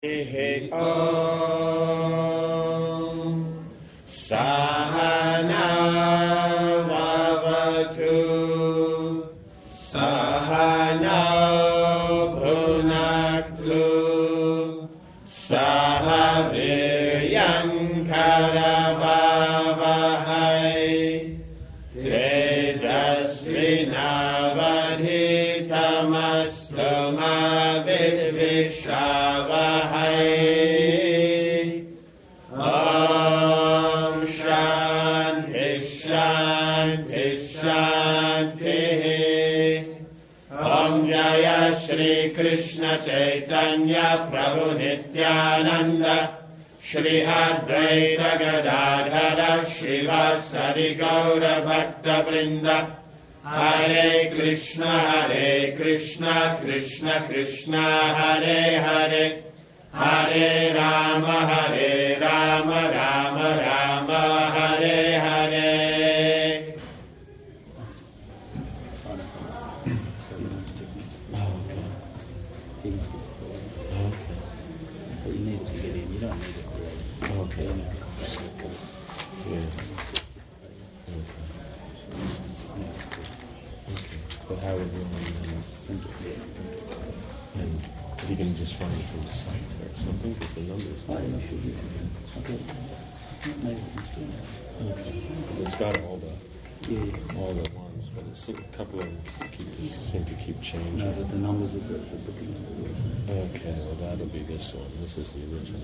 Om Sahana Vavatu Sahana Bhunaktu Sahaviryam Karavavahai Tejasvinavadhitamastu ma vidvishavahai. Om Shanti Shanti Shanti. Om Jaya Shri Krishna Chaitanya Prabhu Nityananda Shri Advaita Gadadhara Shivasari Gaura Bhakta Vrinda. Hare Krishna Krishna Krishna Hare Hare, Hare Rama Rama Rama Hare Hare. But how would you and you can just find it from the site or something with the numbers. Okay. It's got all the ones, but it's a couple of them seem to keep changing. No, but the numbers of the booking. Okay, well that'll be this one. This is the original.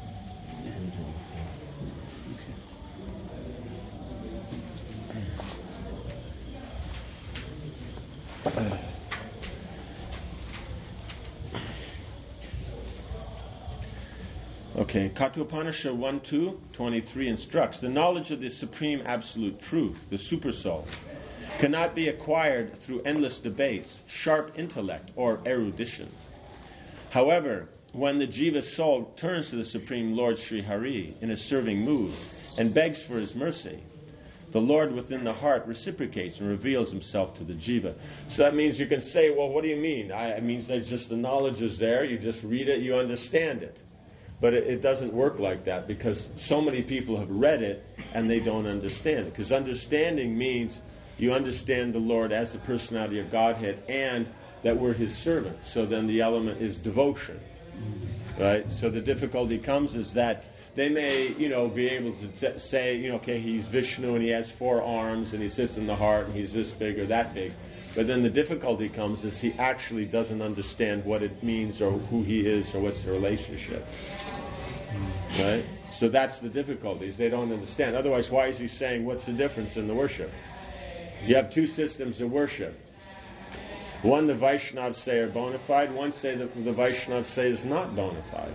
Okay, Kathopanishad 1:2-23 instructs, the knowledge of the supreme absolute truth, the supersoul, cannot be acquired through endless debates, sharp intellect, or erudition. However, when the jiva's soul turns to the Supreme Lord Sri Hari in a serving mood and begs for his mercy, the Lord within the heart reciprocates and reveals himself to the jiva. So that means you can say, well, what do you mean? It means that just the knowledge is there, you just read it, you understand it. But it doesn't work like that, because so many people have read it and they don't understand it. Because understanding means you understand the Lord as the personality of Godhead and that we're his servants. So then the element is devotion. Right? So the difficulty comes is that they may, be able to say, okay, he's Vishnu and he has 4 arms and he sits in the heart and he's this big or that big. But then the difficulty comes is he actually doesn't understand what it means or who he is or what's the relationship. Right? So that's the difficulty, is they don't understand. Otherwise, why is he saying what's the difference in the worship? You have 2 systems of worship. One the Vaishnavas say are bona fide, one say that the Vaishnavas say is not bona fide.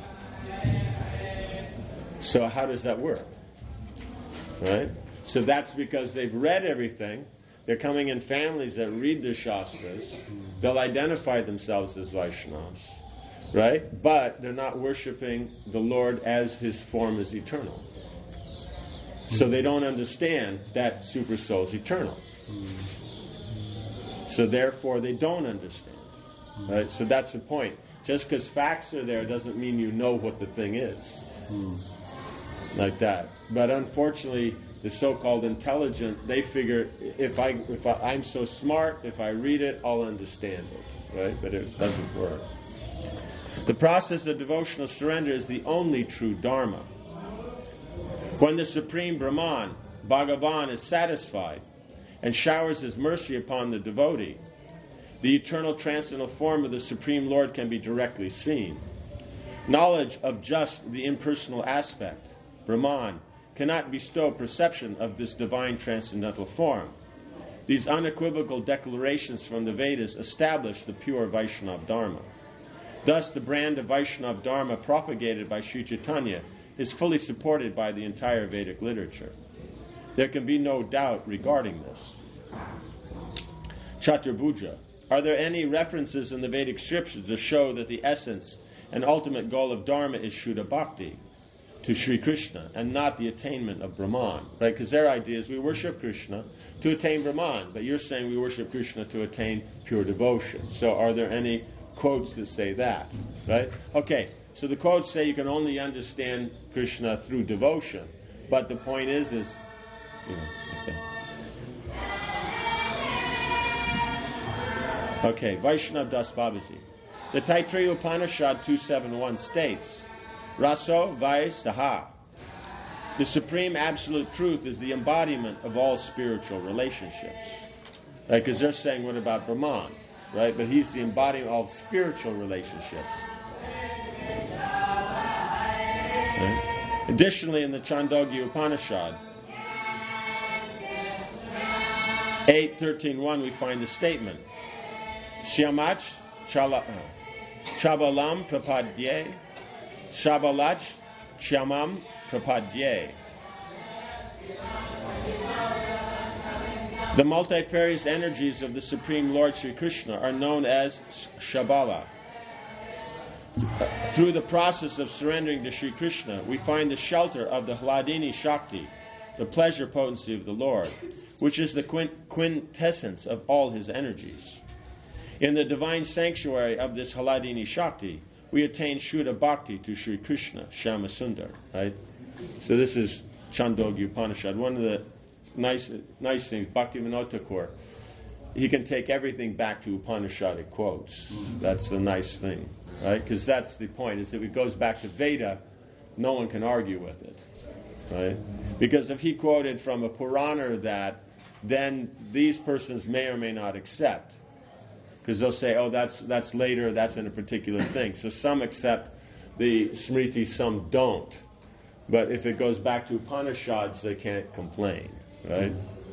So how does that work? Right? So that's because they've read everything. They're coming in families that read the Shastras. They'll identify themselves as Vaishnavas. Right? But they're not worshipping the Lord as his form is eternal. So they don't understand that Super Soul is eternal. So therefore they don't understand. Right? So that's the point. Just because facts are there doesn't mean you know what the thing is. Like that. But unfortunately, the so-called intelligent, they figure if I'm so smart, if I read it, I'll understand it. Right? But it doesn't work. The process of devotional surrender is the only true Dharma. When the Supreme Brahman, Bhagavan, is satisfied and showers his mercy upon the devotee, the eternal transcendental form of the Supreme Lord can be directly seen. Knowledge of just the impersonal aspect, Brahman, cannot bestow perception of this divine transcendental form. These unequivocal declarations from the Vedas establish the pure Vaishnava Dharma. Thus, the brand of Vaishnava Dharma propagated by Sri Chaitanya is fully supported by the entire Vedic literature. There can be no doubt regarding this. Chaturbhuja. Are there any references in the Vedic scriptures to show that the essence and ultimate goal of Dharma is Shuddha Bhakti to Sri Krishna and not the attainment of Brahman? Right? Because their idea is we worship Krishna to attain Brahman, but you're saying we worship Krishna to attain pure devotion. So are there any quotes that say that? Right? Okay. So the quotes say you can only understand Krishna through devotion. But the point is like that. Okay, Vaishnav Das Babaji. The Taittiriya Upanishad 271 states, Raso Vai Saha. The Supreme Absolute Truth is the embodiment of all spiritual relationships. Right? Because they're saying, what about Brahman? Right? But he's the embodiment of all spiritual relationships. Right? Additionally, in the Chandogya Upanishad 8.13.1, we find the statement, Shyamach Chabalam Prapadye, Shabalach Shyamam Prapadye. The multifarious energies of the Supreme Lord Sri Krishna are known as Shabala. Through the process of surrendering to Sri Krishna, we find the shelter of the Hladini Shakti, the pleasure potency of the Lord, which is the quintessence of all his energies. In the divine sanctuary of this Hladini Shakti, we attain Shuddha Bhakti to Sri Krishna, Shyama Sundar. Right? So this is Chandogya Upanishad. One of the nice things, Bhaktivinoda Thakur, he can take everything back to Upanishadic quotes. That's the nice thing, right? Because that's the point, is that if it goes back to Veda, no one can argue with it, right? Because if he quoted from a Purana that, then these persons may or may not accept. Because they'll say, oh, that's later, that's in a particular thing. So some accept the Smriti, some don't. But if it goes back to Upanishads, they can't complain, right?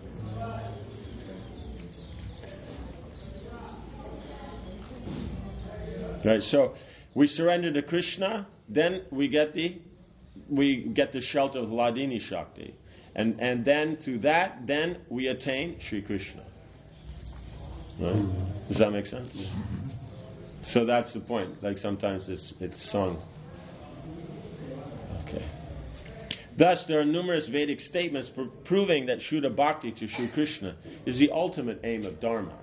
Right, so we surrender to Krishna, then we get the shelter of the Hladini Shakti. And then through that, then we attain Sri Krishna. Right? Does that make sense? So that's the point. Like sometimes it's sung. Okay. Thus, there are numerous Vedic statements proving that Shuddha Bhakti to Sri Krishna is the ultimate aim of Dharma.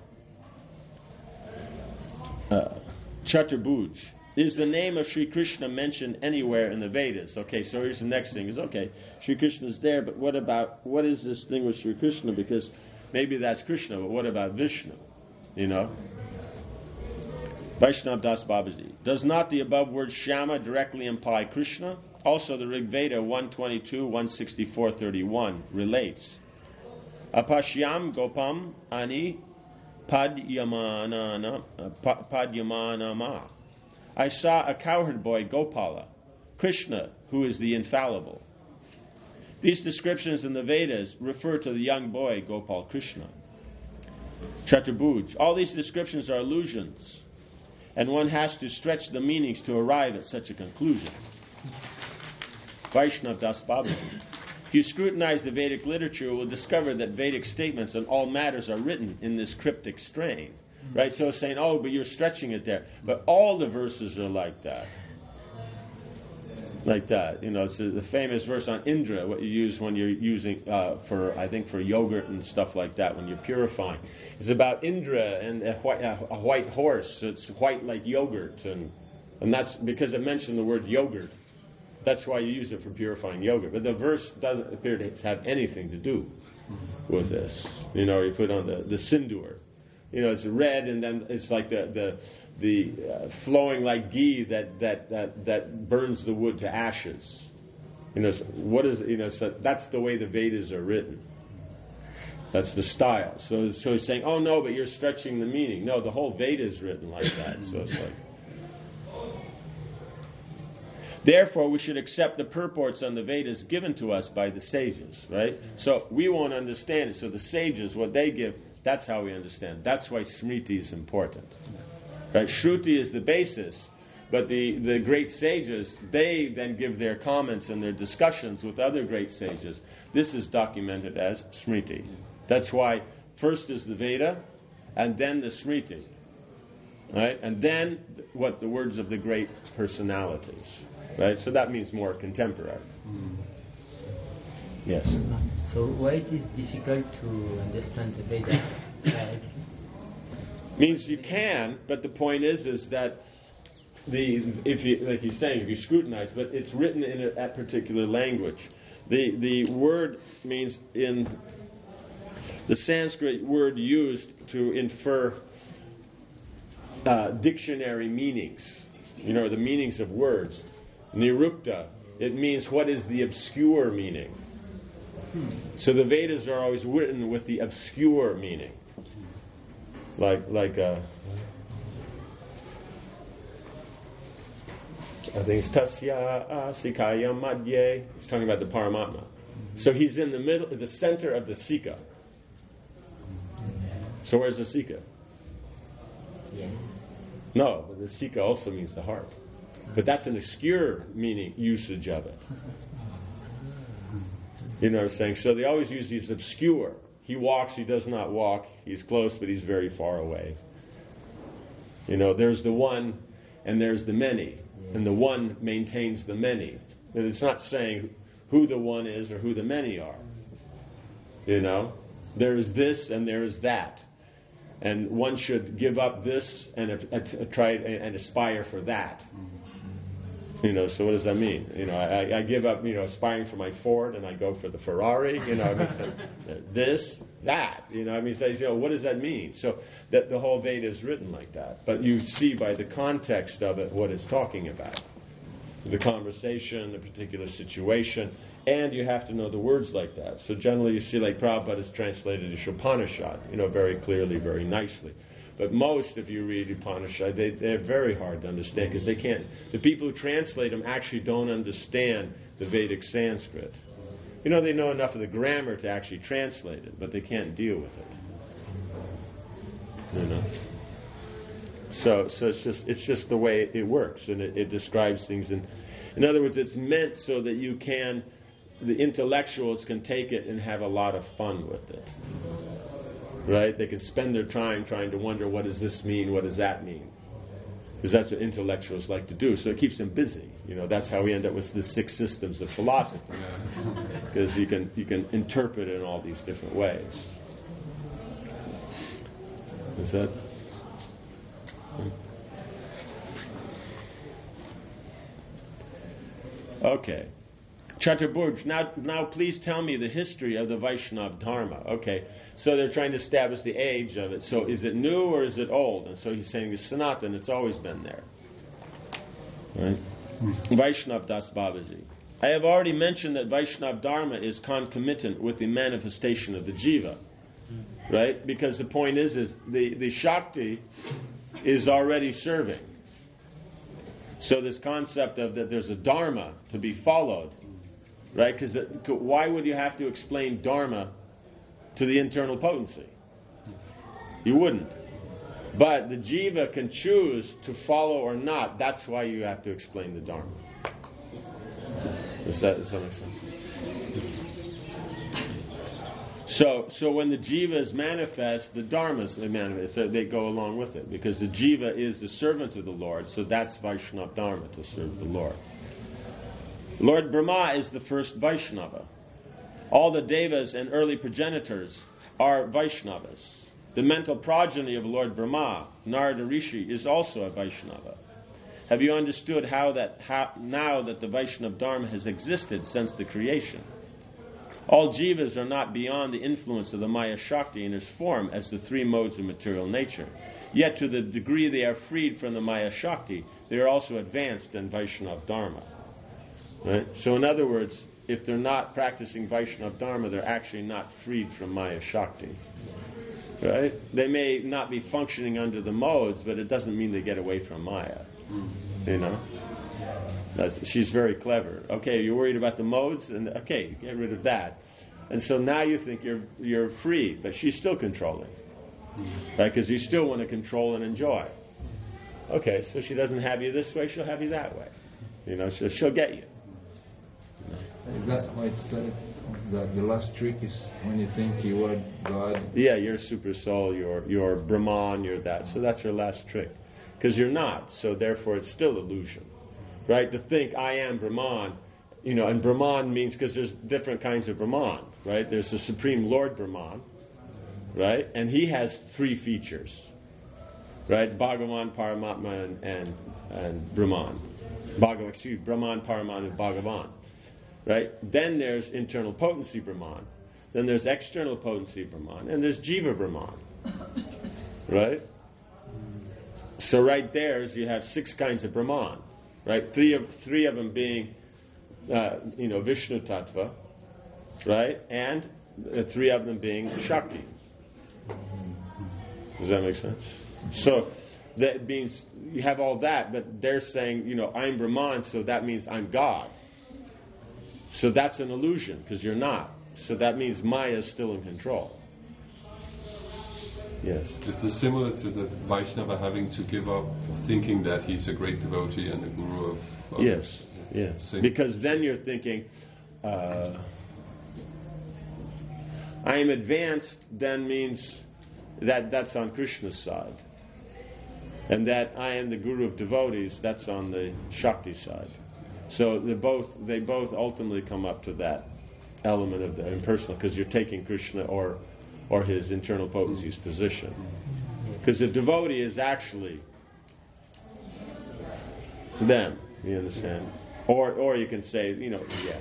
Chaturbhuj. Is the name of Sri Krishna mentioned anywhere in the Vedas? Okay, so here's the next thing. Is okay, Sri Krishna is there, but what is this thing with Sri Krishna? Because maybe that's Krishna, but what about Vishnu? You know? Vaishnav Das Babaji. Does not the above word Shyama directly imply Krishna? Also, the Rig Veda 122, 164.31 relates. Apashyam Gopam Ani Padyamanama. I saw a cowherd boy, Gopala, Krishna, who is the infallible. These descriptions in the Vedas refer to the young boy, Gopal Krishna. Chaturbhuj. All these descriptions are allusions, and one has to stretch the meanings to arrive at such a conclusion. Vaishnav Das Babaji. If you scrutinize the Vedic literature, you will discover that Vedic statements on all matters are written in this cryptic strain. Right? So it's saying, oh, but you're stretching it there. But all the verses are like that. Like that. You know, it's the famous verse on Indra, what you use when you're using for yogurt and stuff like that, when you're purifying. It's about Indra and a white horse. It's white like yogurt. And that's because it mentioned the word yogurt. That's why you use it for purifying yogurt. But the verse doesn't appear to have anything to do with this. You know, you put on the sindoor. You know, it's red, and then it's like the flowing like ghee that burns the wood to ashes. You know, so that's the way the Vedas are written. That's the style. So he's saying, oh no, but you're stretching the meaning. No, the whole Veda is written like that. So it's like. Therefore, we should accept the purports on the Vedas given to us by the sages, right? So we won't understand it. So the sages, what they give, that's how we understand. That's why Smriti is important. Right? Shruti is the basis, but the great sages, they then give their comments and their discussions with other great sages. This is documented as Smriti. That's why first is the Veda, and then the Smriti. Right? And then the words of the great personalities. Right? So that means more contemporary. Yes. So why it is difficult to understand the Veda? Means you can, but the point is that if you, like he's saying, if you scrutinize, but it's written in that particular language. The word means, in the Sanskrit word used to infer dictionary meanings, the meanings of words. Nirukta, it means what is the obscure meaning. So the Vedas are always written with the obscure meaning. I think it's Tasya Sikaya Madhye. He's talking about the Paramatma. So he's in the middle, the center of the Sika. So where's the Sika? Yeah. No, but the Sika also means the heart. But that's an obscure meaning, usage of it. You know what I'm saying? So they always use these obscure. He walks, he does not walk. He's close, but he's very far away. There's the one and there's the many. And the one maintains the many. And it's not saying who the one is or who the many are. There is this and there is that. And one should give up this and try and aspire for that. So what does that mean? I give up, aspiring for my Ford and I go for the Ferrari. This, that. What does that mean? So that the whole Veda is written like that. But you see by the context of it what it's talking about. The conversation, the particular situation, and you have to know the words like that. So generally you see like Prabhupada is translated Upanishad, very clearly, very nicely. But most, if you read Upanishad, they're very hard to understand because the people who translate them actually don't understand the Vedic Sanskrit. They know enough of the grammar to actually translate it, but they can't deal with it. So it's just the way it works, and it describes things. In other words, it's meant so that the intellectuals can take it and have a lot of fun with it. Right? They can spend their time trying to wonder, what does this mean? What does that mean? Because that's what intellectuals like to do. So it keeps them busy. That's how we end up with the 6 systems of philosophy. Because you can interpret it in all these different ways. Is that? Okay. Chaturburj, now please tell me the history of the Vaishnava Dharma. Okay, so they're trying to establish the age of it. So is it new or is it old? And so he's saying it's Sanatan, it's always been there. Right? Vaishnava Das Babaji. I have already mentioned that Vaishnava Dharma is concomitant with the manifestation of the Jiva. Right? Because the point is the Shakti is already serving. So this concept of that there's a Dharma to be followed. Right? Because why would you have to explain Dharma to the internal potency? You wouldn't. But the Jiva can choose to follow or not. That's why you have to explain the Dharma. Does that make sense? So when the Jiva is manifest, the Dharmas they manifest. So they go along with it. Because the Jiva is the servant of the Lord. So that's Vaishnava Dharma, to serve the Lord. Lord Brahma is the first Vaishnava. All the Devas and early progenitors are Vaishnavas. The mental progeny of Lord Brahma, Narada Rishi, is also a Vaishnava. Have you understood how now that the Vaishnava Dharma has existed since the creation? All jivas are not beyond the influence of the Maya Shakti in its form as the 3 modes of material nature. Yet to the degree they are freed from the Maya Shakti, they are also advanced in Vaishnava Dharma. Right? So in other words, if they're not practicing Vaishnava Dharma, they're actually not freed from Maya Shakti. Right? They may not be functioning under the modes, but it doesn't mean they get away from Maya. She's very clever. Okay, you're worried about the modes, and okay, get rid of that. And so now you think you're free, but she's still controlling. Right? Because you still want to control and enjoy. Okay, so she doesn't have you this way, she'll have you that way. So she'll get you. Is that why it's said that the last trick is when you think you are God? Yeah, you're super soul, you're Brahman, you're that. So that's your last trick. Because you're not, so therefore it's still illusion. Right? To think I am Brahman, and Brahman means, because there's different kinds of Brahman, right? There's the Supreme Lord Brahman, right? And he has 3 features. right? Bhagavan, Paramatma, and Brahman. Brahman, Paraman, and Bhagavan. Right? Then there's internal potency Brahman. Then there's external potency Brahman. And there's Jiva Brahman. Right? So right there is you have 6 kinds of Brahman. Right? Three of them being Vishnu Tattva. Right? And 3 of them being Shakti. Does that make sense? So that means you have all that, but they're saying, I'm Brahman, so that means I'm God. So that's an illusion, because you're not. So that means Maya is still in control. Yes. Is this similar to the Vaishnava having to give up thinking that he's a great devotee and a guru of Yes. Because then you're thinking, I am advanced, then means that's on Krishna's side. And that I am the guru of devotees, that's on the Shakti side. So they both ultimately come up to that element of the impersonal, because you're taking Krishna or his internal potency's position. Because the devotee is actually them, you understand? Or you can say, yeah.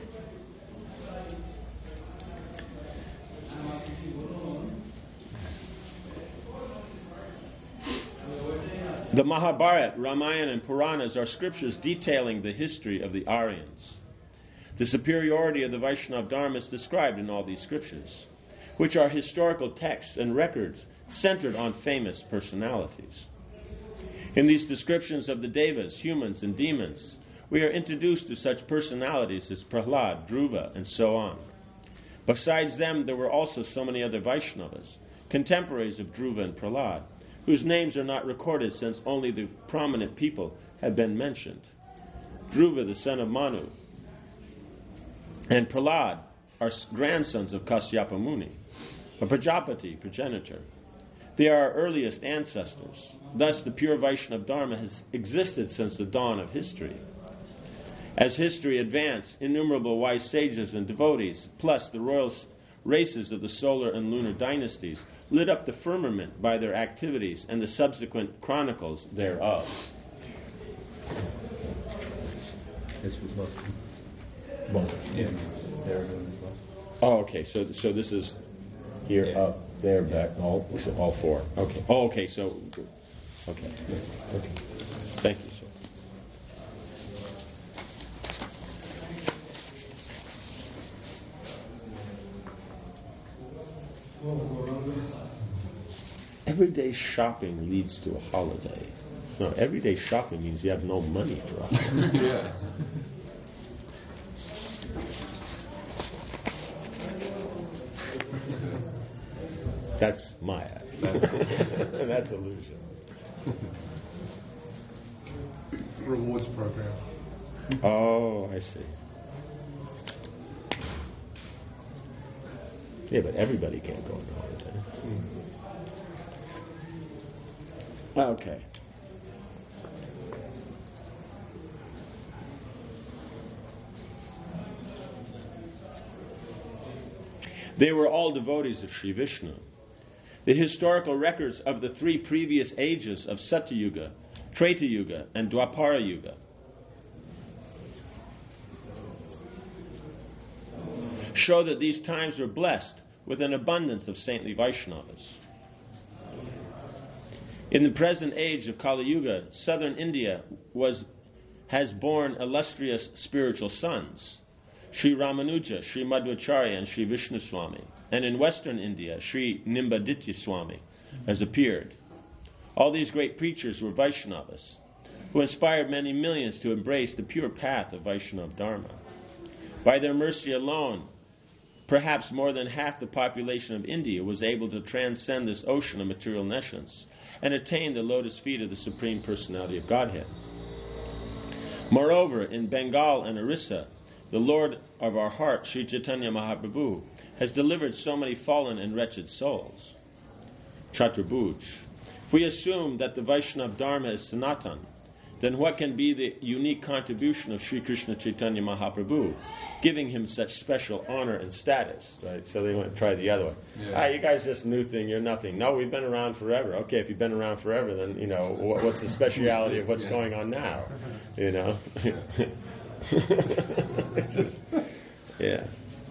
The Mahabharata, Ramayana, and Puranas are scriptures detailing the history of the Aryans. The superiority of the Vaishnava Dharma is described in all these scriptures, which are historical texts and records centered on famous personalities. In these descriptions of the Devas, humans, and demons, we are introduced to such personalities as Prahlad, Dhruva, and so on. Besides them, there were also so many other Vaishnavas, contemporaries of Dhruva and Prahlad, whose names are not recorded since only the prominent people have been mentioned. Dhruva, the son of Manu, and Prahlad are grandsons of Kasyapa Muni, a Prajapati progenitor. They are our earliest ancestors. Thus, the pure Vaishnava Dharma has existed since the dawn of history. As history advanced, innumerable wise sages and devotees, plus the royal races of the solar and lunar dynasties, lit up the firmament by their activities and the subsequent chronicles thereof. Oh, okay. So this is here, up, there, back, all 4. Okay. Oh, okay. So, okay. Thank you, sir. Everyday shopping leads to a holiday. No, everyday shopping means you have no money for a holiday. Yeah. That's Maya. That's illusion. Rewards program. Oh, I see. Yeah, but everybody can't go on a holiday. Okay. They were all devotees of Sri Vishnu. The historical records of the 3 previous ages of Satyuga, Treta Yuga, and Dwapara Yuga show that these times were blessed with an abundance of saintly Vaishnavas. In the present age of Kali Yuga, southern India has borne illustrious spiritual sons, Sri Ramanuja, Sri Madhvacharya, and Sri Vishnu Swami. And in western India, Sri Nimbaditya Swami has appeared. All these great preachers were Vaishnavas, who inspired many millions to embrace the pure path of Vaishnava Dharma. By their mercy alone, perhaps more than half the population of India was able to transcend this ocean of material nescience and attain the lotus feet of the Supreme Personality of Godhead. Moreover, in Bengal and Orissa, the Lord of our heart, Sri Chaitanya Mahaprabhu, has delivered so many fallen and wretched souls. Chaturbuj. If we assume that the Vaishnava Dharma is Sanatan, then what can be the unique contribution of Sri Krishna Chaitanya Mahaprabhu, giving him such special honor and status, right? So they went and tried the other one. Yeah. You guys just new thing, you're nothing. No, we've been around forever. Okay, if you've been around forever, then, what's the speciality of what's going on now? Yeah.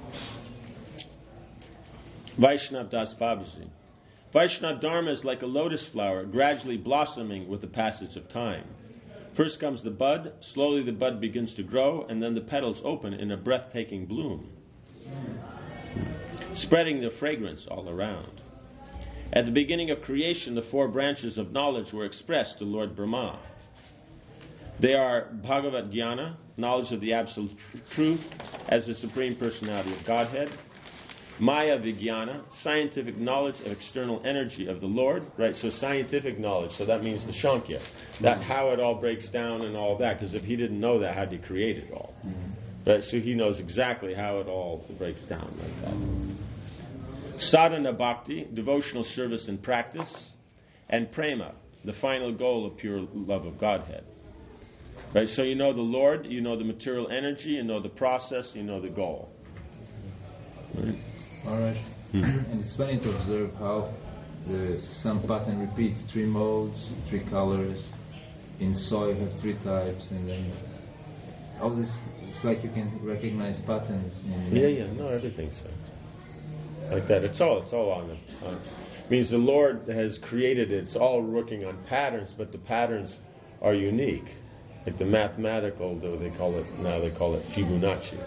Vaishnav Das Babaji. Vaishnav Dharma is like a lotus flower gradually blossoming with the passage of time. First comes the bud, slowly the bud begins to grow, and then the petals open in a breathtaking bloom, spreading their fragrance all around. At the beginning of creation, the 4 branches of knowledge were expressed to Lord Brahma. They are Bhagavad Jnana, knowledge of the Absolute Truth as the Supreme Personality of Godhead; Maya Vijnana, scientific knowledge of external energy of the Lord, right? So scientific knowledge, so that means the Shankya, that how it all breaks down and all that, because if he didn't know that, how'd he create it all? Right? So he knows exactly how it all breaks down like that. Sadhana Bhakti, devotional service and practice; and Prema, the final goal of pure love of Godhead. Right? So you know the Lord, you know the material energy, you know the process, you know the goal. Right? All right. And it's funny to observe how the some pattern repeats 3 modes, 3 colors. In soil you have 3 types, and then all this. It's like you can recognize patterns. No, everything's like that. It's all on the. Means the Lord has created it. It's all working on patterns, but the patterns are unique. Like the mathematical, they call it Fibonacci.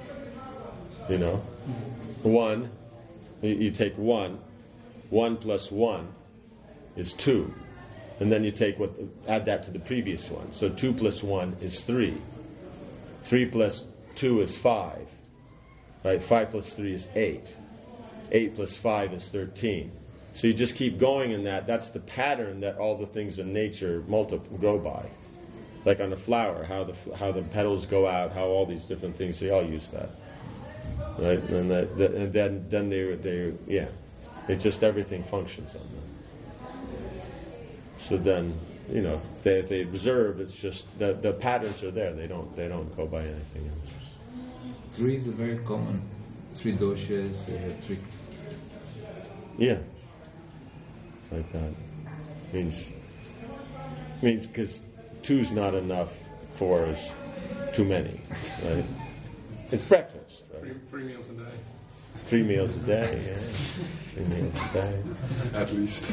1, you take 1 plus 1 is 2, and then you take add that to the previous one. So 2 plus 1 is 3. 3 plus 2 is 5. Right? 5 plus 3 is 8. 8 plus 5 is 13. So you just keep going in that. That's the pattern that all the things in nature grow by. Like on a flower, how the petals go out, how all these different things, they all use that. Right? And then it's just everything functions on them. So then, if they observe, it's just the patterns are there. They don't go by anything else. 3 is a very common. 3 doshas, 3. Yeah. Like that. Means because 2's not enough, 4 is too many. Right? It's breakfast. Right? 3 meals a day. 3 meals a day, yeah. 3 meals a day. At least.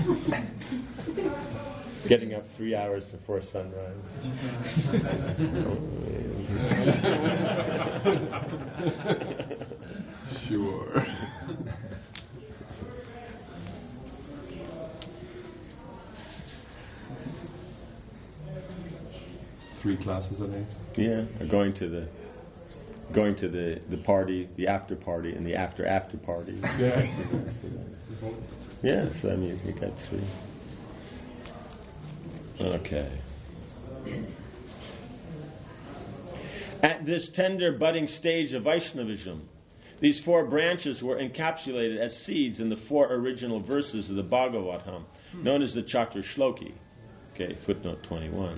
Getting up 3 hours before sunrise. Sure. Three classes a day. Yeah, or going to the party, the after party, and the after party. Yeah. Yeah, so that means you got 3. Okay. At this tender budding stage of Vaishnavism, these 4 branches were encapsulated as seeds in the 4 original verses of the Bhagavatam, known as the Chatur Shloki. Okay, footnote 21.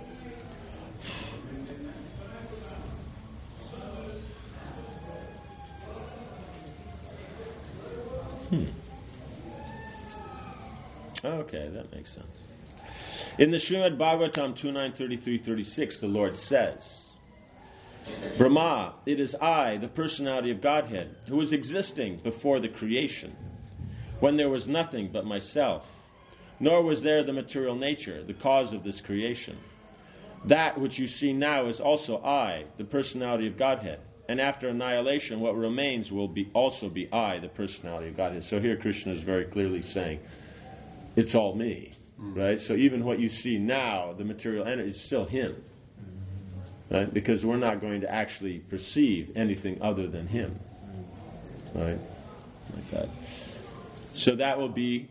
Okay, that makes sense. In the Srimad Bhagavatam 2.9.33-36, the Lord says, Brahma, it is I, the personality of Godhead, who was existing before the creation, when there was nothing but myself, nor was there the material nature, the cause of this creation. That which you see now is also I, the personality of Godhead. And after annihilation, what remains will also be I, the personality of Godhead. So here Krishna is very clearly saying, it's all me, right? So even what you see now, the material energy, is still him, right? Because we're not going to actually perceive anything other than him, right? Like that. So that will be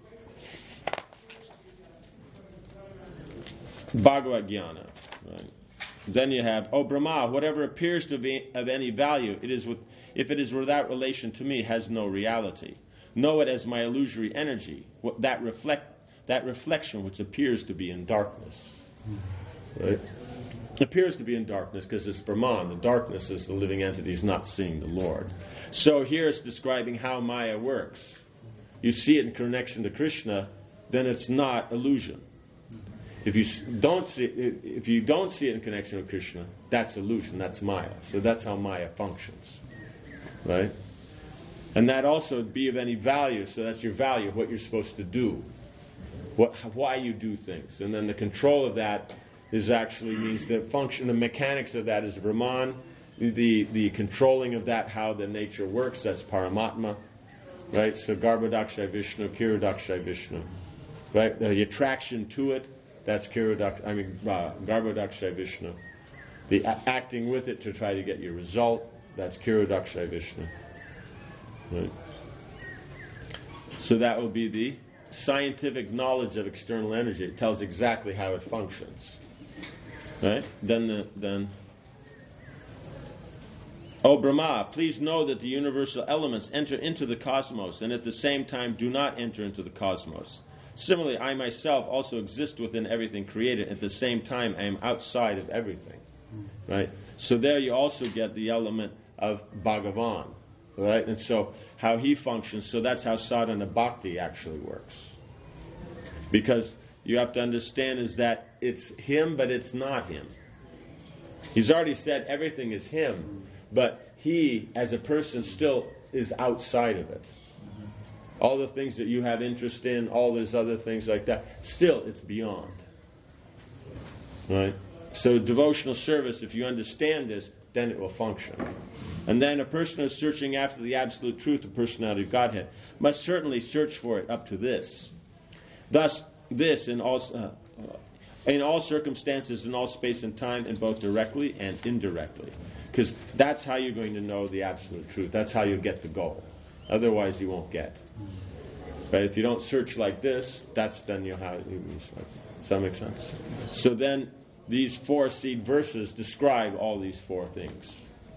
Bhagavad Jnana, right? Then you have, O Brahma, whatever appears to be of any value, if it is without relation to me, has no reality. Know it as my illusory energy, that reflection which appears to be in darkness. Right? Appears to be in darkness because it's Brahman. The darkness is the living entities not seeing the Lord. So here it's describing how Maya works. You see it in connection to Krishna, then it's not illusion. If you don't see it in connection with Krishna, that's illusion, that's Maya. So that's how Maya functions. Right? And that also would be of any value, so that's your value, what you're supposed to do. Why you do things. And then the control of that is actually means the function, the mechanics of that is Brahman, the controlling of that, how the nature works, that's Paramatma, right? So Garbhodakshay Vishnu, Kirodakshay Vishnu, right? The attraction to it, that's Garbhodakshay Vishnu. The acting with it to try to get your result, that's Kirodakshay Vishnu, right? So that will be the scientific knowledge of external energy. It tells exactly how it functions. Right? Then O Brahma, please know that the universal elements enter into the cosmos and at the same time do not enter into the cosmos. Similarly, I myself also exist within everything created. At the same time, I am outside of everything. Right? So there you also get the element of Bhagavan. Right? And so how he functions, so that's how sadhana bhakti actually works. Because you have to understand is that it's him, but it's not him. He's already said everything is him, but he, as a person, still is outside of it. All the things that you have interest in, all those other things like that, still it's beyond. Right? So devotional service, if you understand this, then it will function. And then a person who's searching after the absolute truth, the personality of Godhead, must certainly search for it up to this. Thus, this in all circumstances, in all space and time, and both directly and indirectly. Because that's how you're going to know the absolute truth. That's how you get the goal. Otherwise, you won't get. Right? If you don't search like this, then you'll have. Does that make sense? So then, these 4 seed verses describe all these 4 things.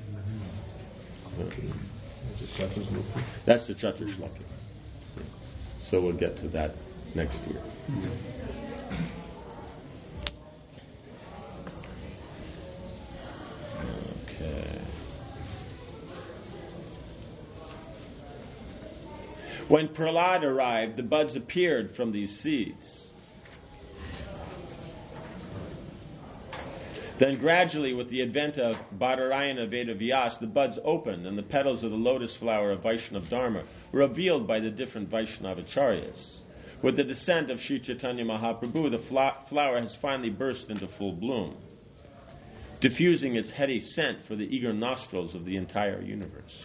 That's the Chaturshloki. So we'll get to that next year. Okay. When Prahlad arrived, the buds appeared from these seeds. Then gradually, with the advent of Badarayana Vedavyas, the buds opened and the petals of the lotus flower of Vaishnava Dharma were revealed by the different Vaishnava Acharyas. With the descent of Sri Chaitanya Mahaprabhu, the flower has finally burst into full bloom, diffusing its heady scent for the eager nostrils of the entire universe.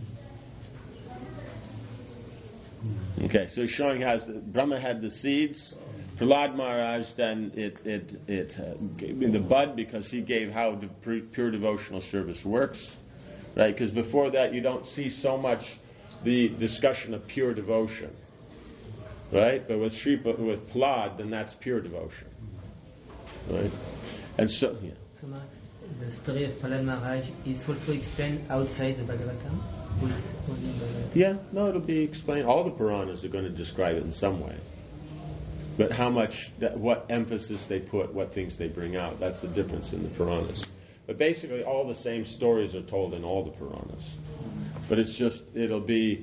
Okay, so he's showing how Brahma had the seeds. Prahlad Maharaj, then it gave me the bud because he gave how the pure devotional service works, right? Because before that you don't see so much the discussion of pure devotion, right? But with Prahlad, then that's pure devotion, right? And so, yeah. So Mark, the story of Prahlad Maharaj is also explained outside the Bhagavatam? Yeah, no, it'll be explained. All the Puranas are going to describe it in some way. But how much, what emphasis they put, what things they bring out, that's the difference in the Puranas. But basically all the same stories are told in all the Puranas. But it's just, it'll be,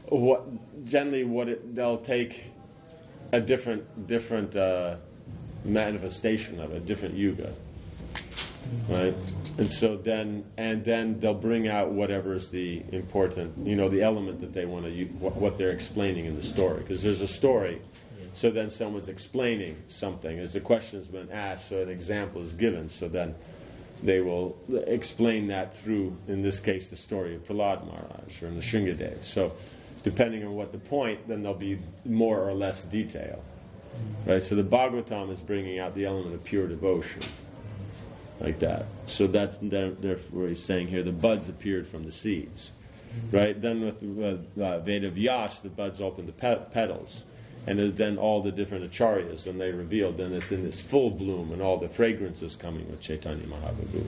they'll take a different manifestation of it, a different yuga. Right? And so then they'll bring out whatever is the important, the element that they want to use, what they're explaining in the story. Because there's a story, so then someone's explaining something. As the question has been asked, so an example is given, so then they will explain that through, in this case, the story of Prahlad Maharaj or in the Shringadev. So depending on what the point, then there'll be more or less detail. Right? So the Bhagavatam is bringing out the element of pure devotion. Like that. So that's therefore he's saying here the buds appeared from the seeds. Right? Then with Vedavyas, the buds opened the petals. And then all the different acharyas, and they revealed, then it's in this full bloom, and all the fragrance is coming with Chaitanya Mahaprabhu.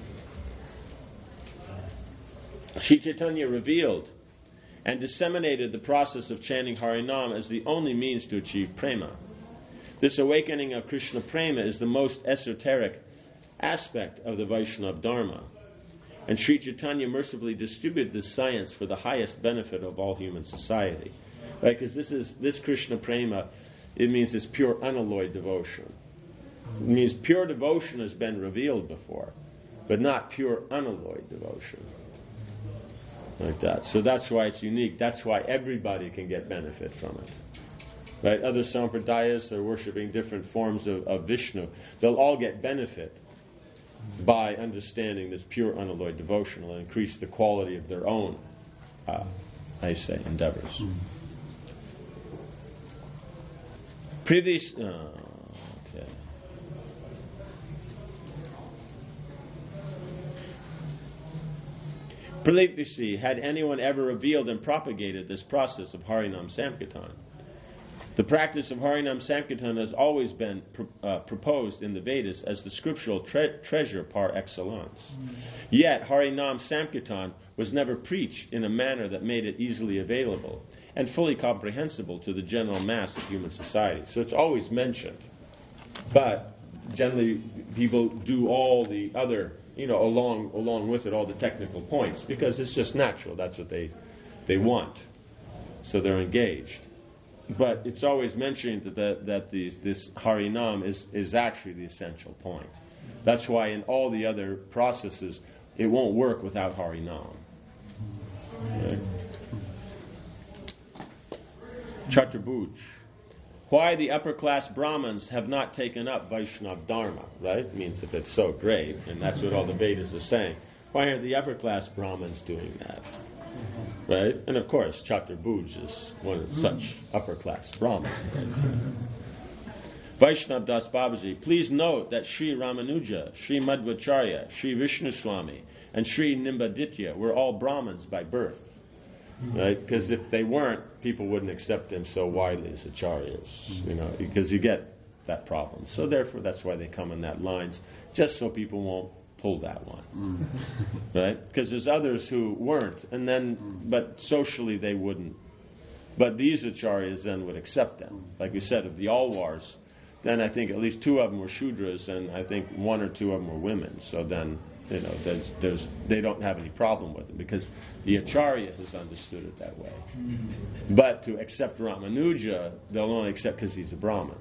Sri Chaitanya revealed and disseminated the process of chanting Harinam as the only means to achieve prema. This awakening of Krishna Prema is the most esoteric aspect of the Vaishnava Dharma. And Sri Chaitanya mercifully distributed this science for the highest benefit of all human society. Right? Because this Krishna Prema, it means this pure unalloyed devotion. It means pure devotion has been revealed before, but not pure unalloyed devotion. Like that. So that's why it's unique. That's why everybody can get benefit from it. Right? Other sampradayas, they're worshipping different forms of Vishnu. They'll all get benefit by understanding this pure unalloyed devotion. Will increase the quality of their own, endeavors. Previous. Okay. Previously, had anyone ever revealed and propagated this process of Harinam Sankirtan? The practice of Harinam Sankirtan has always been proposed in the Vedas as the scriptural treasure par excellence. Yet, Harinam Sankirtan was never preached in a manner that made it easily available and fully comprehensible to the general mass of human society. So it's always mentioned, but generally people do all the other, along with it, all the technical points, because it's just natural. That's what they want. So they're engaged. But it's always mentioned that this Harinam is actually the essential point. That's why in all the other processes, it won't work without Harinam. Right? Chaturbuj. Why the upper class Brahmins have not taken up Vaishnava Dharma, right? It means if it's so great, and that's what all the Vedas are saying. Why are the upper class Brahmins doing that? Right? And of course, Chaturbuj is one of such upper class Brahmins. Right? Vaishnava Das Babaji, please note that Sri Ramanuja, Sri Madhvacharya, Sri Vishnu Swami, and Sri Nimbaditya were all Brahmins by birth. Right? Because if they weren't, people wouldn't accept them so widely as acharyas, because you get that problem. So therefore, that's why they come in that lines, just so people won't pull that one. Right? Because there's others who weren't, but socially they wouldn't. But these acharyas then would accept them. Like we said, of the Alwars, then I think at least 2 of them were Shudras, and I think 1 or 2 of them were women. So then, they don't have any problem with it, because the Acharya has understood it that way. But to accept Ramanuja, they'll only accept because he's a Brahmin.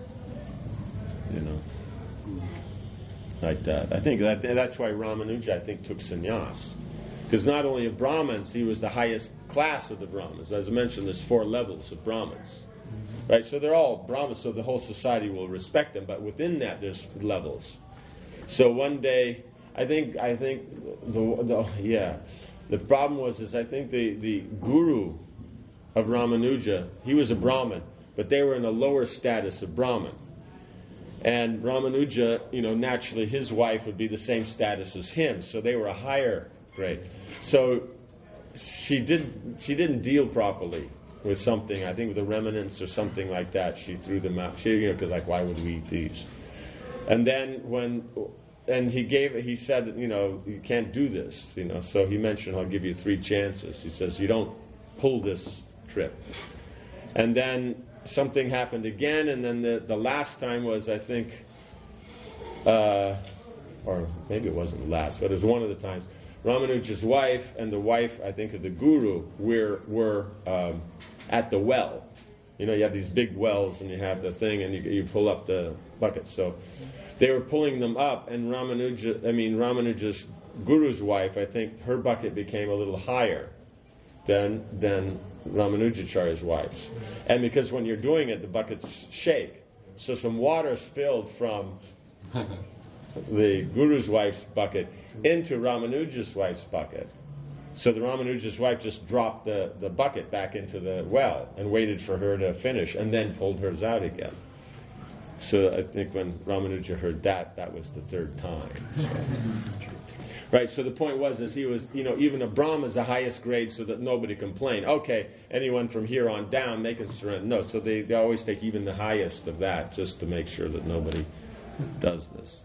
Like that. I think that's why Ramanuja, took sannyas. Because not only of Brahmins, he was the highest class of the Brahmins. As I mentioned, there's 4 levels of Brahmins. Right? So they're all Brahmins, so the whole society will respect them. But within that, there's levels. So one day, I think the problem was I think the guru of Ramanuja, he was a Brahmin, but they were in a lower status of Brahmin. And Ramanuja, naturally his wife would be the same status as him, so they were a higher grade. So she didn't deal properly with something, I think with the remnants or something like that. She threw them out. Because why would we eat these? And then he said, you can't do this, So he mentioned, I'll give you 3 chances. He says, you don't pull this trip. And then something happened again, and then the last time was, I think, or maybe it wasn't the last, but it was one of the times, Ramanuja's wife and the wife, I think, of the guru were at the well. You have these big wells, and you have the thing, and you pull up the bucket. So they were pulling them up, and Ramanuja's guru's wife, I think, her bucket became a little higher than Ramanujacharya's wife's. And because when you're doing it, the buckets shake. So some water spilled from the guru's wife's bucket into Ramanuja's wife's bucket. So the Ramanuja's wife just dropped the bucket back into the well and waited for her to finish, and then pulled hers out again. So I think when Ramanuja heard that was the 3rd time. So. Right, so the point was he was, even a Brahma is the highest grade, so that nobody complained. Okay, anyone from here on down, they can surrender. No, so they always take even the highest of that, just to make sure that nobody does this.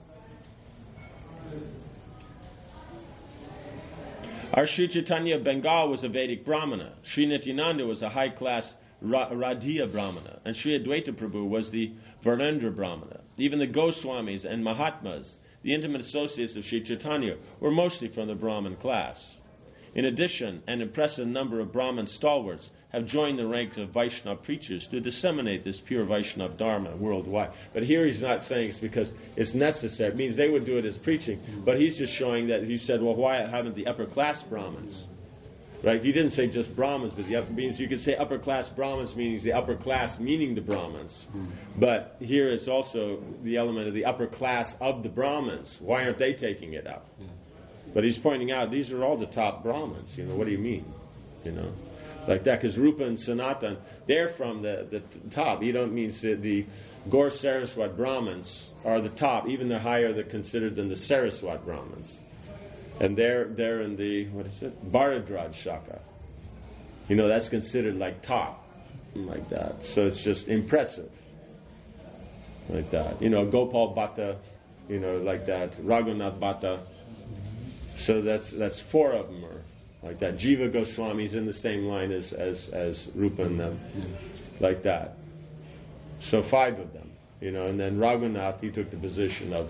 Our Sri Chaitanya of Bengal was a Vedic Brahmana. Sri Nityananda was a high-class Radhiya Brahmana, and Sri Advaita Prabhu was the Varnendra Brahmana. Even the Goswamis and Mahatmas, the intimate associates of Sri Chaitanya, were mostly from the Brahmin class. In addition, an impressive number of Brahmin stalwarts have joined the ranks of Vaishnava preachers to disseminate this pure Vaishnava Dharma worldwide. But here he's not saying it's because it's necessary. It means they would do it as preaching. But he's just showing that he said, well, why haven't the upper class Brahmins? Right? He didn't say just Brahmins, but it means you could say upper class Brahmins meaning the upper class meaning the Brahmins. But here it's also the element of the upper class of the Brahmins. Why aren't they taking it up? But he's pointing out these are all the top Brahmins. What do you mean? Like that, because Rupa and Sanatan, they're from the top. You don't mean the Gaur Saraswat Brahmins are the top, even they're higher than considered than the Saraswat Brahmins. And they're in the, Bharadraj Shaka. That's considered like top, like that. So it's just impressive, like that. Gopal Bhatta, like that. Raghunath Bhatta. So that's four of them are like that. Jiva Goswami's in the same line as Rupa and them, like that. So five of them, and then Raghunath, he took the position of,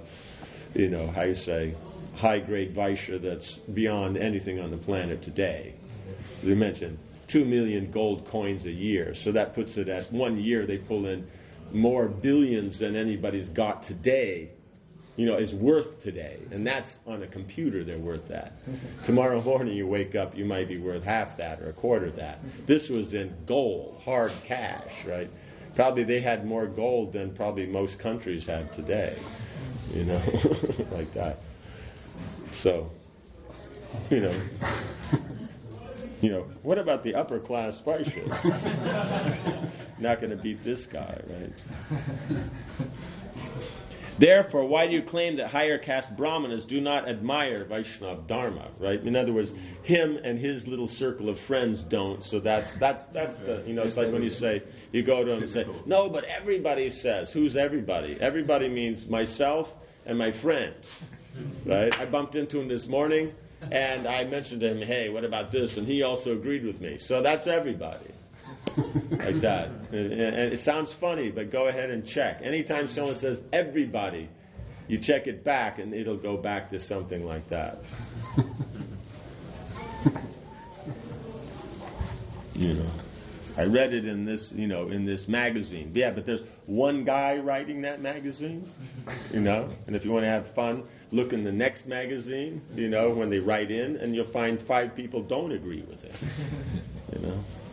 high-grade Vaishya that's beyond anything on the planet today. We mentioned 2 million gold coins a year, so that puts it at 1 year they pull in more billions than anybody's got today, is worth today. And that's on a computer they're worth that. Tomorrow morning you wake up, you might be worth half that or a quarter that. This was in gold, hard cash, right? Probably they had more gold than probably most countries have today, like that. So, what about the upper class Vaishyas? Not going to beat this guy, right? Therefore, why do you claim that higher caste Brahmanas do not admire Vaishnava Dharma, right? In other words, him and his little circle of friends don't, so that's the, it's like when you go to him and say, no, but everybody says. Who's everybody? Everybody means myself and my friend. Right? I bumped into him this morning, and I mentioned to him, hey, what about this? And he also agreed with me. So that's everybody. Like that. And it sounds funny, but go ahead and check. Anytime someone says everybody, you check it back, and it'll go back to something like that. I read it in this, in this magazine. Yeah, but there's one guy writing that magazine, and if you want to have fun, look in the next magazine, when they write in, and you'll find 5 people don't agree with it,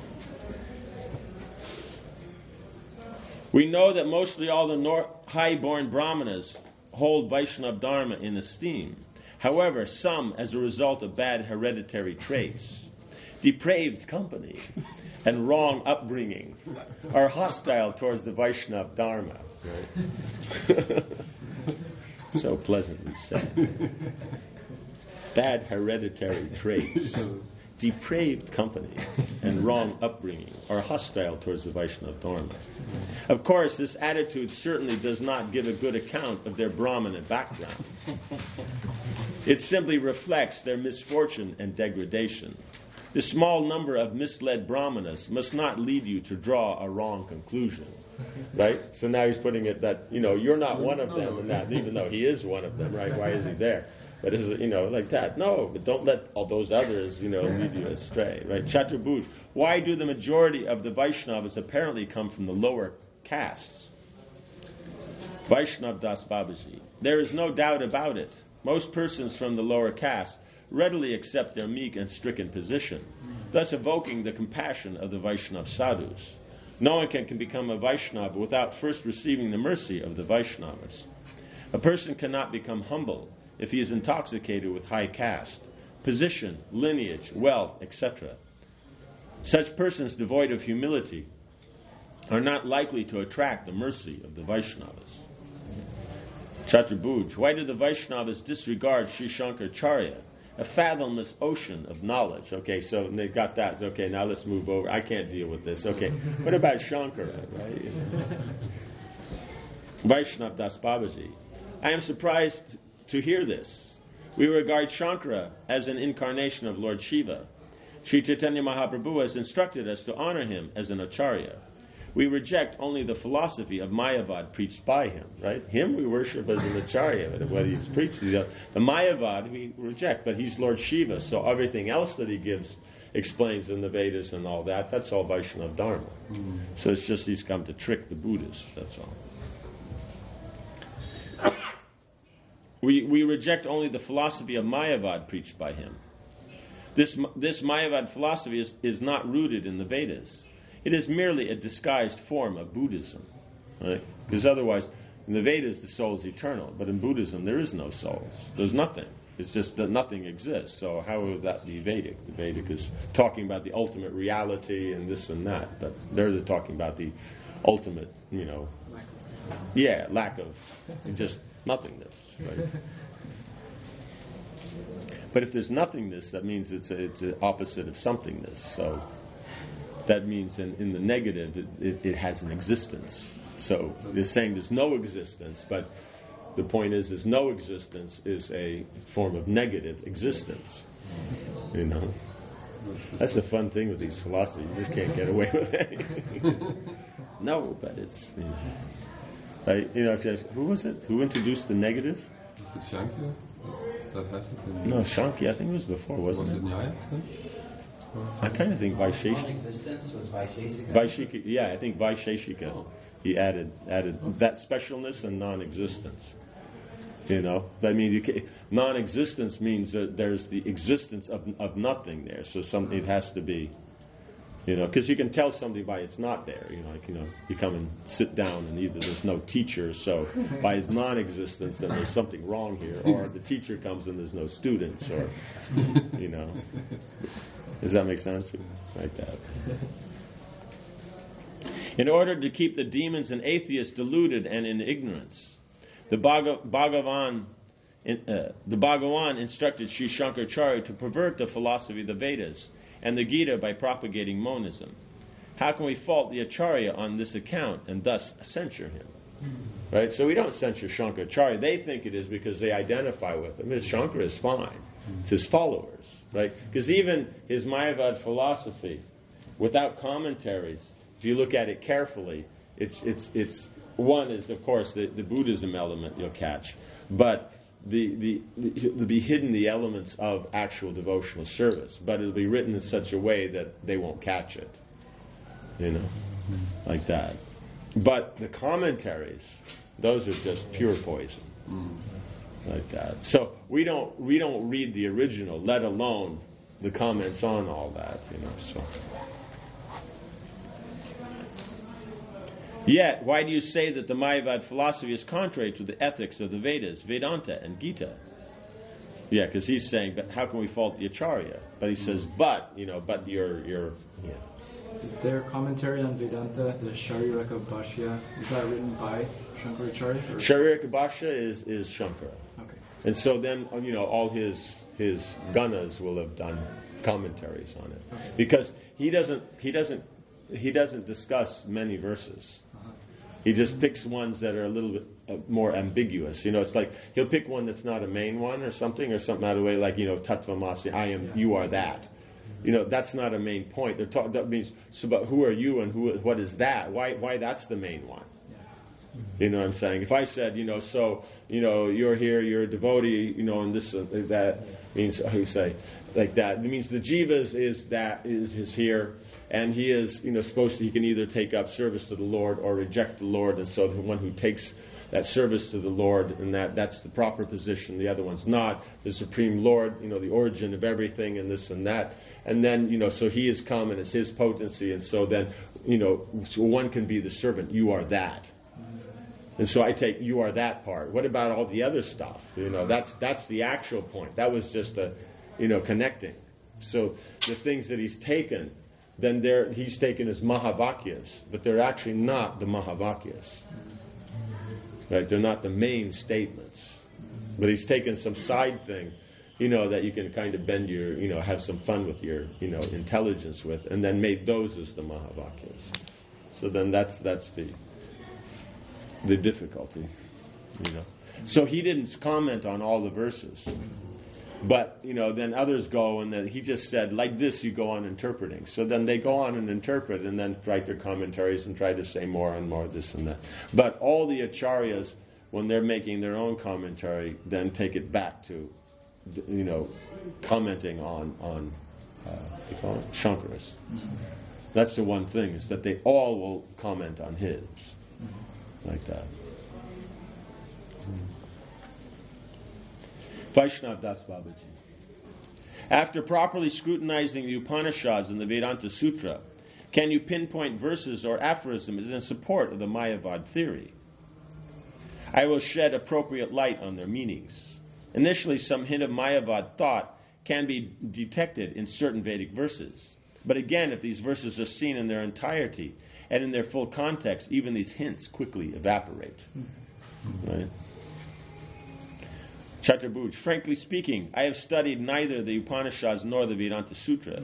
We know that mostly all the high-born Brahmanas hold Vaishnava Dharma in esteem. However, some, as a result of bad hereditary traits, depraved company, and wrong upbringing, are hostile towards the Vaishnava Dharma. Right? So pleasantly said. Bad hereditary traits, depraved company, and wrong upbringing are hostile towards the Vaishnava Dharma. Of course, this attitude certainly does not give a good account of their Brahmana background. It simply reflects their misfortune and degradation. The small number of misled Brahmanas must not lead you to draw a wrong conclusion. Right? So now he's putting it that, you're not one of them, and that, even though he is one of them, right? Why is he there? But is it, like that? No, but don't let all those others, lead you astray, right? Chaturbhuj, why do the majority of the Vaishnavas apparently come from the lower castes? Vaishnav Das Babaji, there is no doubt about it. Most persons from the lower caste readily accept their meek and stricken position, thus evoking the compassion of the Vaishnava sadhus. No one can become a Vaishnava without first receiving the mercy of the Vaishnavas. A person cannot become humble if he is intoxicated with high caste, position, lineage, wealth, etc. Such persons devoid of humility are not likely to attract the mercy of the Vaishnavas. Chaturbhuj, why do the Vaishnavas disregard Sri Shankaracharya, a fathomless ocean of knowledge? Okay, so they got that. Okay, now let's move over. I can't deal with this. Okay, what about Shankara, right? Vaishnav Das Babaji, I am surprised to hear this. We regard Shankara as an incarnation of Lord Shiva. Sri Chaitanya Mahaprabhu has instructed us to honor him as an acharya. We reject only the philosophy of Mayavad preached by him, right? Him we worship as an acharya, what he's preaching. The Mayavad we reject, but he's Lord Shiva, so everything else that he gives, explains in the Vedas and all that, that's all Vaishnava Dharma. So it's just he's come to trick the Buddhists, that's all. We reject only the philosophy of Mayavad preached by him. This Mayavad philosophy is not rooted in the Vedas. It is merely a disguised form of Buddhism, right? Because otherwise, in the Vedas, the soul is eternal, but in Buddhism, there is no souls. There's nothing. It's just that nothing exists. So how would that be Vedic? The Vedic is talking about the ultimate reality and this and that, but they're talking about the ultimate, lack of just nothingness, right? But if there's nothingness, that means it's the opposite of somethingness. So that means in the negative, it has an existence. So it's saying there's no existence, but the point is there's no existence is a form of negative existence. That's the fun thing with these philosophies. You just can't get away with it. No, but it's, right? Who was it? Who introduced the negative? Was it Shankya? That has it? No, Shankya, I think it was before, wasn't it? Was it Nyaya then? I kind of think Vaisheshika. Non-existence was Vaisheshika. Vaisheshika, yeah, I think Vaisheshika. He added that specialness and non-existence. I mean, non-existence means that there's the existence of nothing there. So it has to be, because you can tell somebody by it's not there. You come and sit down and either there's no teacher, so by its non-existence, then there's something wrong here, or the teacher comes and there's no students, or, Does that make sense? Like that. In order to keep the demons and atheists deluded and in ignorance, the Bhagavan instructed Sri Shankaracharya to pervert the philosophy of the Vedas and the Gita by propagating monism. How can we fault the Acharya on this account and thus censure him? Right? So we don't censure Shankaracharya. They think it is because they identify with him. Shankara is fine. It's his followers. Right? Because even his Mayavad philosophy, without commentaries, if you look at it carefully, it's one is of course the Buddhism element you'll catch, but there'll be hidden the elements of actual devotional service, but it'll be written in such a way that they won't catch it, like that. But the commentaries, those are just pure poison, like that. So we don't read the original, let alone the comments on all that, So. Yet, why do you say that the Mayavad philosophy is contrary to the ethics of the Vedas, Vedanta, and Gita? Yeah, because he's saying, but how can we fault the Acharya? But he says, but you're. Is there a commentary on Vedanta, the Shariraka Bhashya? Is that written by Shankaracharya? Shariraka Bhashya is Shankara. Okay. And so then, all his Ganas will have done commentaries on it. Okay. Because he doesn't discuss many verses. He just picks ones that are a little bit more ambiguous. It's like he'll pick one that's not a main one or something out of the way, like, Tattvamasi, I am, you are that. That's not a main point. That means, so, but who are you and what is that? Why that's the main one? You know what I'm saying? If I said, you're here, you're a devotee, and this, that means, how you say, like that. It means the jivas is here, and he is, he can either take up service to the Lord or reject the Lord, and so the one who takes that service to the Lord, and that's the proper position, the other one's not. The Supreme Lord, the origin of everything, and this and that. And then, so he has come, and it's his potency, and so then, so one can be the servant, you are that. And so I take you are that part. What about all the other stuff? That's the actual point. That was just connecting. So the things that he's taken, then he's taken as Mahavakyas, but they're actually not the Mahavakyas. Right? They're not the main statements. But he's taken some side thing, that you can kind of bend your, have some fun with your, intelligence with, and then made those as the Mahavakyas. So then that's the difficulty, So he didn't comment on all the verses. But, then others go and then he just said, like this, you go on interpreting. So then they go on and interpret and then write their commentaries and try to say more and more this and that. But all the acharyas, when they're making their own commentary, then take it back to, commenting on you call it Shankaras. That's the one thing, is that they all will comment on his, like that. Vaishnav Das Babaji. After properly scrutinizing the Upanishads and the Vedanta Sutra, can you pinpoint verses or aphorisms in support of the Mayavad theory? I will shed appropriate light on their meanings. Initially, some hint of Mayavad thought can be detected in certain Vedic verses. But again, if these verses are seen in their entirety and in their full context, even these hints quickly evaporate. Right? Chaturabhuj, frankly speaking, I have studied neither the Upanishads nor the Vedanta Sutra.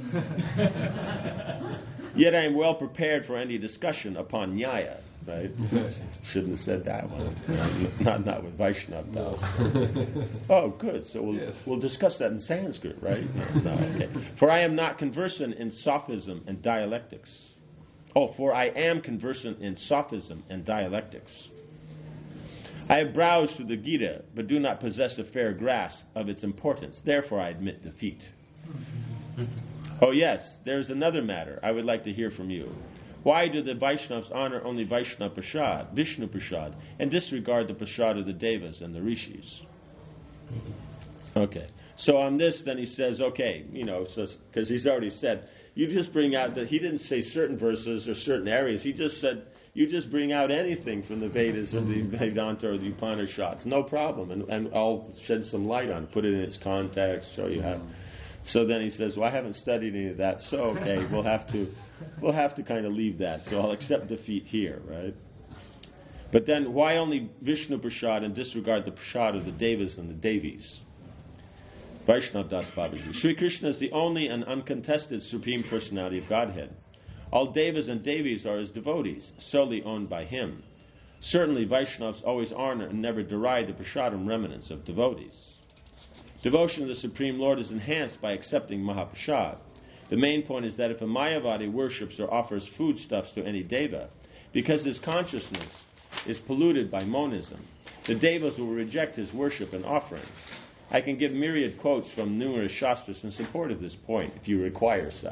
Yet I am well prepared for any discussion upon Nyaya. Right? Shouldn't have said that one. Not with Vaishnav Das. Oh, good. So we'll discuss that in Sanskrit, right? No, okay. For I am not conversant in sophism and dialectics. For I am conversant in sophism and dialectics. I have browsed through the Gita, but do not possess a fair grasp of its importance. Therefore, I admit defeat. Oh yes, there's another matter I would like to hear from you. Why do the Vaishnavas honor only Vaishnava Prasad, Vishnu Prasad, and disregard the Prasad of the Devas and the Rishis? Okay. So on this, then he says, because he's already said, you just bring out that he didn't say certain verses or certain areas. He just said, you just bring out anything from the Vedas or the Vedanta or the Upanishads, no problem, and I'll shed some light on it, put it in its context, show you how. So then he says, well, I haven't studied any of that, so okay, we'll have to kind of leave that. So I'll accept defeat here, right? But then why only Vishnu Prasad and disregard the Prasad of the Devas and the Devis? Vaishnav Das Babaji. Sri Krishna is the only and uncontested Supreme Personality of Godhead. All Devas and Devis are his devotees, solely owned by him. Certainly, Vaishnavas always honor and never deride the prasadam remnants of devotees. Devotion to the Supreme Lord is enhanced by accepting Mahaprasad. The main point is that if a Mayavadi worships or offers foodstuffs to any Deva, because his consciousness is polluted by monism, the Devas will reject his worship and offering. I can give myriad quotes from numerous Shastras in support of this point, if you require such.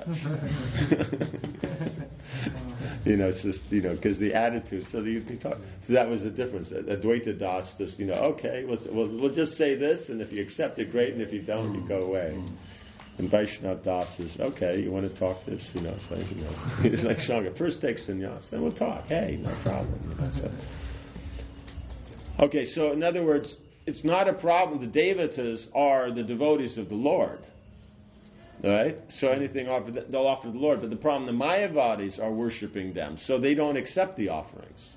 It's just, because the attitude, so that was the difference. Advaita Das just, okay, we'll just say this, and if you accept it, great, and if you don't, you go away. And Vaishnav Das is, okay, you want to talk this, it's like Shanga, first take sannyas, then we'll talk, hey, no problem. Okay, so in other words, it's not a problem. The Devatas are the devotees of the Lord. Right? So anything they'll offer the Lord. But the problem, the Mayavadis are worshipping them, so they don't accept the offerings.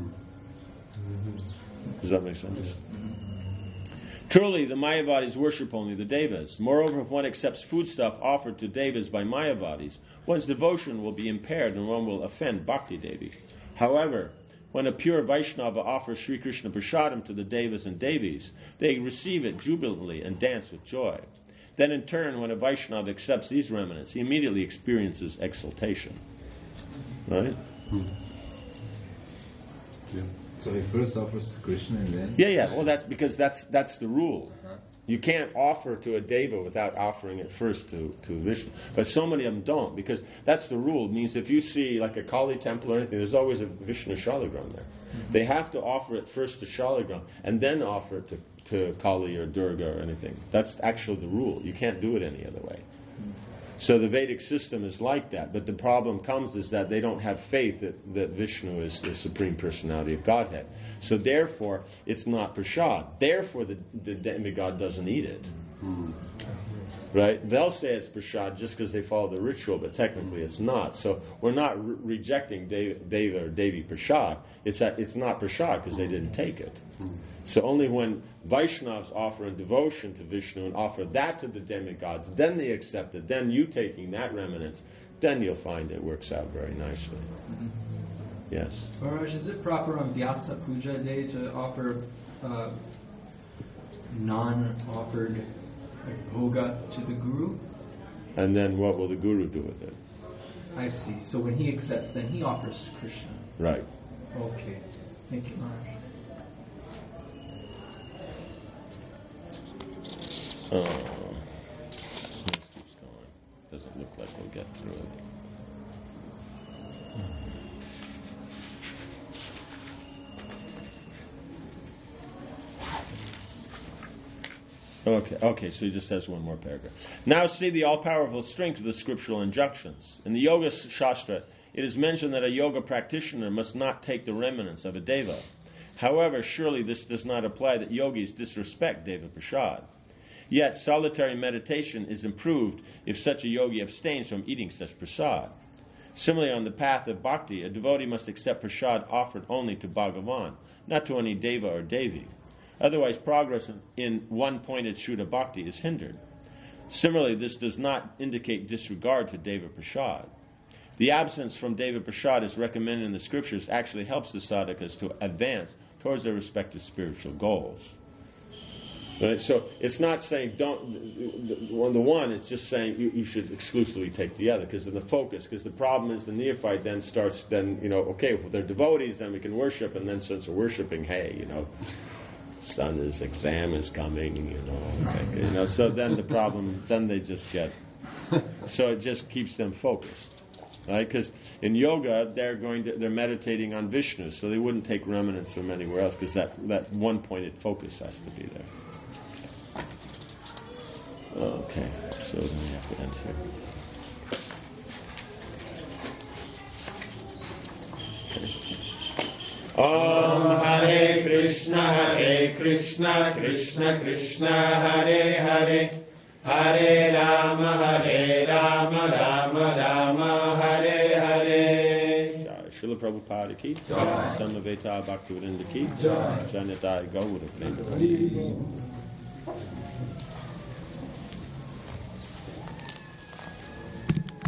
Does that make sense? Truly, the Mayavadis worship only the Devas. Moreover, if one accepts foodstuff offered to Devas by Mayavadis, one's devotion will be impaired and one will offend Bhakti Devi. However, when a pure Vaishnava offers Sri Krishna Prasadam to the Devas and Devis, they receive it jubilantly and dance with joy. Then in turn, when a Vaishnava accepts these remnants, he immediately experiences exaltation. Right? Yeah. So he first offers to Krishna and then... Yeah. Well, that's because that's the rule. You can't offer to a Deva without offering it first to Vishnu. But so many of them don't, because that's the rule. It means if you see like a Kali temple or anything, there's always a Vishnu Shaligram there. They have to offer it first to Shaligram and then offer it to Kali or Durga or anything. That's actually the rule. You can't do it any other way. So the Vedic system is like that, but the problem comes is that they don't have faith that Vishnu is the Supreme Personality of Godhead. So therefore, it's not prasad. Therefore, the demigod doesn't eat it. Right? They'll say it's prasad just because they follow the ritual, but technically it's not. So we're not rejecting Deva or Devi prasad. It's not prasad because they didn't take it. So only when Vaishnavas offer in devotion to Vishnu and offer that to the demigods, then they accept it. Then you taking that remnants, then you'll find it works out very nicely. Yes. Maharaj, is it proper on Vyasa Puja Day to offer non-offered like bhoga to the guru. And then what will the guru do with it? I see. So when he accepts, then he offers to Krishna. Right. Okay. Thank you, Maharaj. This keeps going. Doesn't look like we'll get through it. Okay, so he just says one more paragraph. Now see the all-powerful strength of the scriptural injunctions. In the Yoga Shastra, it is mentioned that a yoga practitioner must not take the remnants of a deva. However, surely this does not apply that yogis disrespect Deva Prasad. Yet, solitary meditation is improved if such a yogi abstains from eating such prasad. Similarly, on the path of bhakti, a devotee must accept prasad offered only to Bhagavan, not to any deva or devi. Otherwise, progress in one-pointed Shuddha Bhakti is hindered. Similarly, this does not indicate disregard to Deva Prasad. The absence from Deva Prasad as recommended in the scriptures actually helps the sadhakas to advance towards their respective spiritual goals. Right? So it's not saying don't, on the one, it's just saying you should exclusively take the other, because of the focus, because the problem is the neophyte then starts, okay, if they're devotees, then we can worship, and then since we're worshiping, son's exam is coming, so then the problem, then they just get, so it just keeps them focused, right? Because in yoga, they're meditating on Vishnu, so they wouldn't take remnants from anywhere else, because that one-pointed focus has to be there. Okay, so then we have to end here. Om Hare Krishna, Krishna Krishna, Hare Hare, Hare Rama, Rama Rama, Hare Hare. Srila Prabhupada ki jai, Samaveta Bhaktivedanta ki jai, Janadai Gaura Prema.